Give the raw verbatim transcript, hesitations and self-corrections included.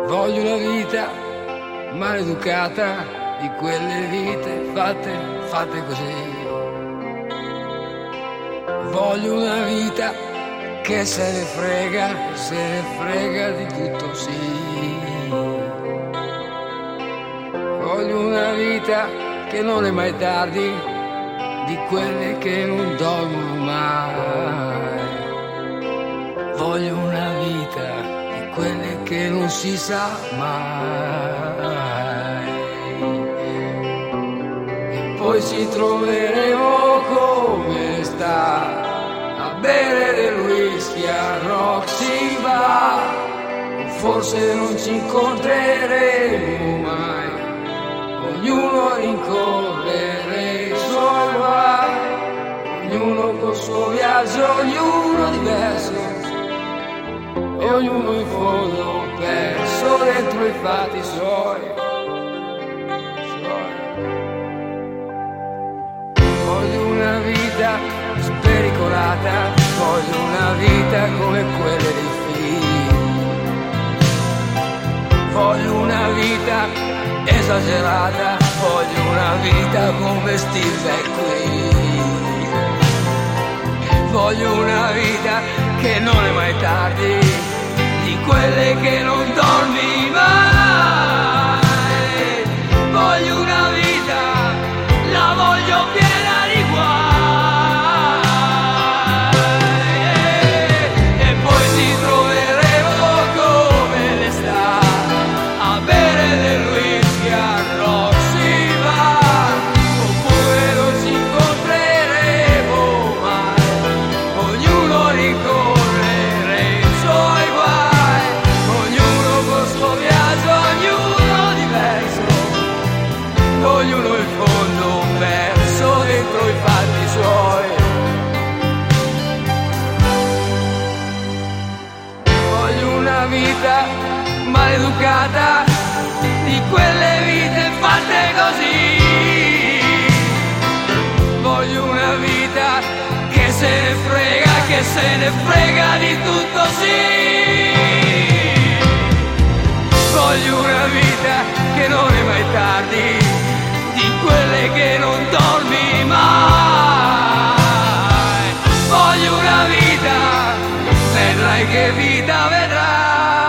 Voglio una vita maleducata, di quelle vite fatte, fatte così. Voglio una vita che se ne frega, se ne frega di tutto, sì. Voglio una vita che non è mai tardi, di quelle che non dormono mai. Voglio una vita di quelle che non si sa mai. E poi ci troveremo come sta a bere del whisky a Roxy Bar. Forse non ci incontreremo mai, ognuno a rincorrere i suoi guai, ognuno col suo viaggio, ognuno diverso, e ognuno in fondo perso dentro i fatti suoi. suoi. Voglio una vita spericolata, voglio una vita come quelle dei film. Voglio una vita esagerata, voglio una vita come Steve McQueen. Voglio una vita che non è mai tardi, di quelle che non dormi mai. Voglio una vita, la voglio piena di guai. E poi ci troveremo come l'estate a bere del whisky a Roxy Bar. Oppure non ci incontreremo mai, ognuno rincorrere i suoi guai, ognuno col suo viaggio, ognuno diverso, ognuno in fondo perso dentro i fatti suoi. Voglio una vita maleducata, di quelle vite fatte così. Voglio una vita che se ne frega, che se ne frega di tutto, sì. Voglio una vita che non è mai tardi, di quelle che non dormi mai. Voglio una vita, vedrai che vita vedrai.